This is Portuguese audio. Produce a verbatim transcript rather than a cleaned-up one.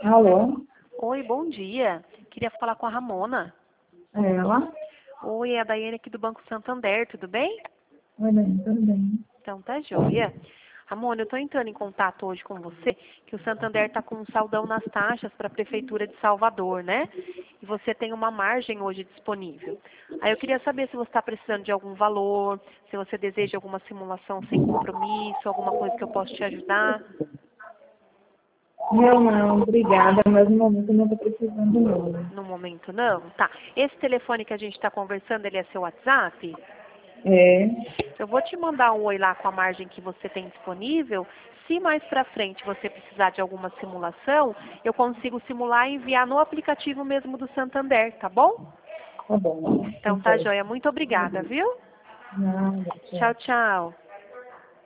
Alô? Oi, bom dia. Queria falar com a Ramona. Ela? Oi, é a Daiane aqui do Banco Santander, tudo bem? Oi, bem, tudo bem. Então tá joia. Ramona, eu estou entrando em contato hoje com você, que o Santander está com um saldão nas taxas para a Prefeitura de Salvador, né? E você tem uma margem hoje disponível. Aí eu queria saber se você está precisando de algum valor, se você deseja alguma simulação sem compromisso, alguma coisa que eu possa te ajudar. Não, não, obrigada, mas no momento eu não estou precisando não. No momento não? Tá. Esse telefone que a gente está conversando, ele é seu WhatsApp? É, Eu vou te mandar um oi lá com a margem que você tem disponível. Se mais para frente você precisar de alguma simulação, eu consigo simular e enviar no aplicativo mesmo do Santander, tá bom? tá bom. Então tá joia. Muito obrigada, viu? Nada, tchau. Tchau, tchau.